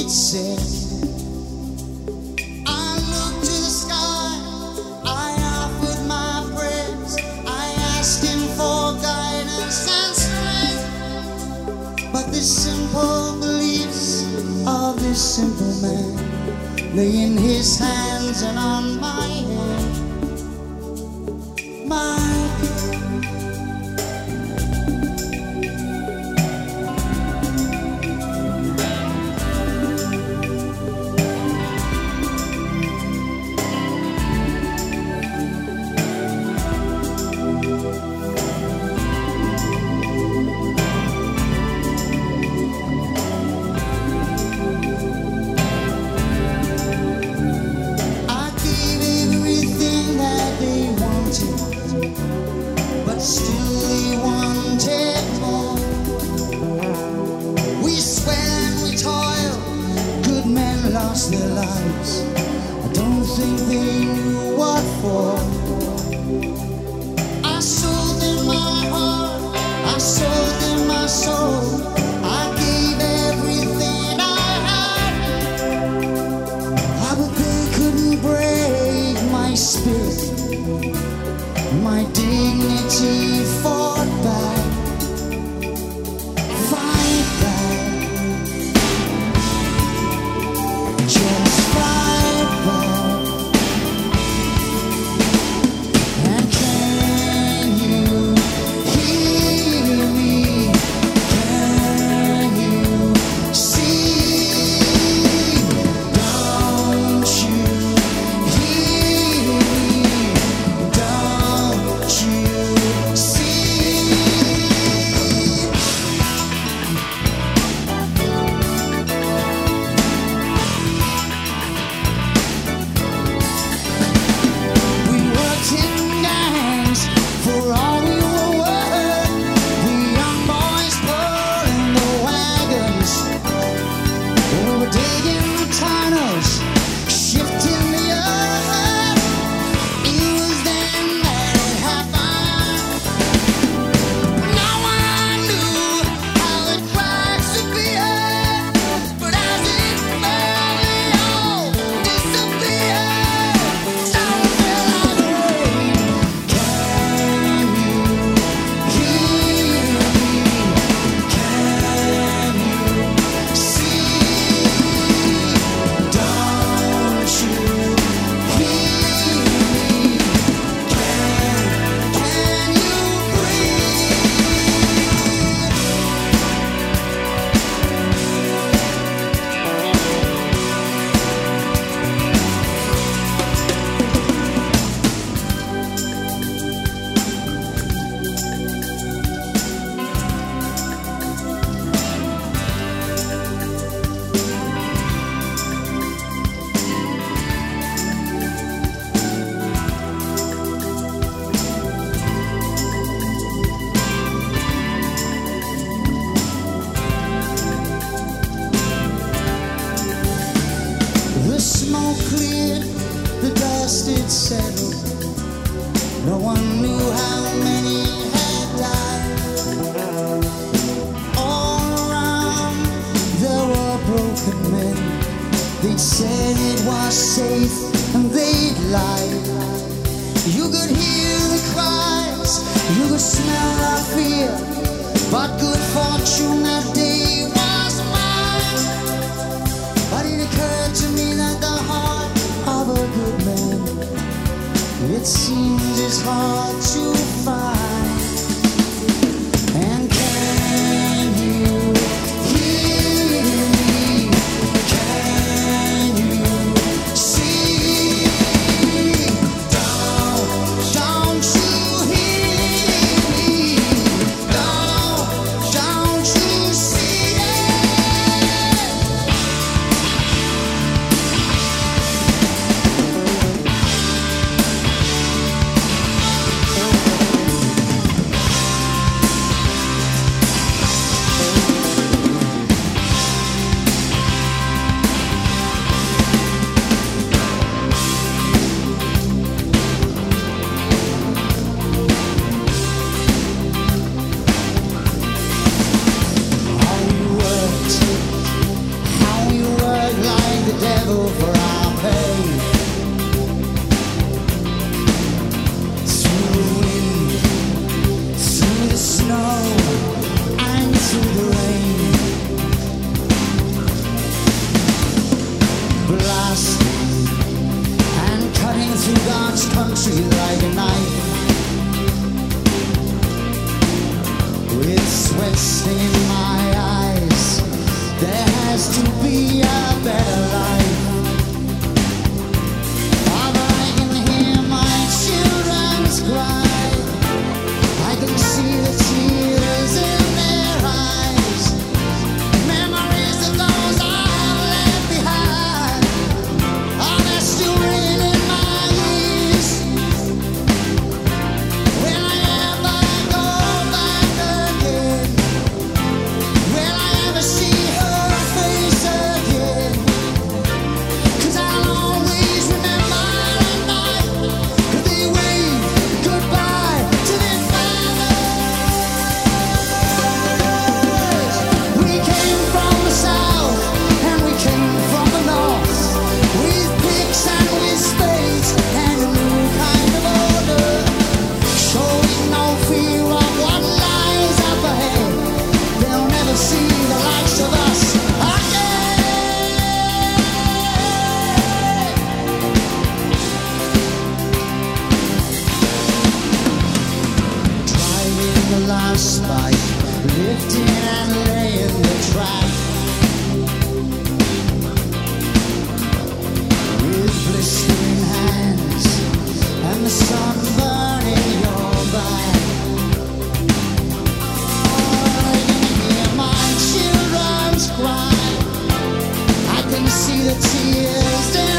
it said. I looked to the sky, I offered my prayers, I asked him for guidance and strength. But the simple beliefs of this simple man lay in his hands and on my head. My head. Still they wanted more. We sweat and we toil, good men lost their lives. I don't think they knew what for. I sold them my heart, I sold them my soul, I gave everything I had. But they couldn't break my spirit, my dignity fought back, fight back, just fight back. And can you hear me? Can you see? Don't you hear me? Don't you see? We worked in gangs for all we were worth. We young boys pulling the wagons. We were digging the tunnels, shifting the earth. It was then that it happened. No one knew how it cracks to be earth, but as it fell, we all disappeared. So fell like rain. Can you hear me? Can you see? Don't you hear me? Can you breathe? The smoke cleared, the dust it settled. No one knew how many had died. All around there were broken men. They'd said it was safe and they'd lied. You could hear the cries, you could smell the fear, but good fortune that day was mine. But it occurred to me that the heart of a good man, it seems it's hard to find. And can you hear me? Can you see? Don't you hear me? Don't you see it? busting and cutting through God's country like a knife. With sweat stinging my eyes, there has to be a better life. Father, I can hear my children's cry. I can see the tears in their eyes. Memories of those I have left behind. Oh, they're still ringing in my ears. Will I ever go back again? Will I ever see her face again? 'Cause I'll always remember at night that they waved goodbye to their fathers. We came from the south and we came from the north, with picks and with spades and a new kind of order, showing no fear of what lies up ahead. They'll never see the likes of us again. Driving the last spike, lifting and laying the track, with blistering hands and the sun burning your back. Oh, I can hear my children's cry. I can see the tears in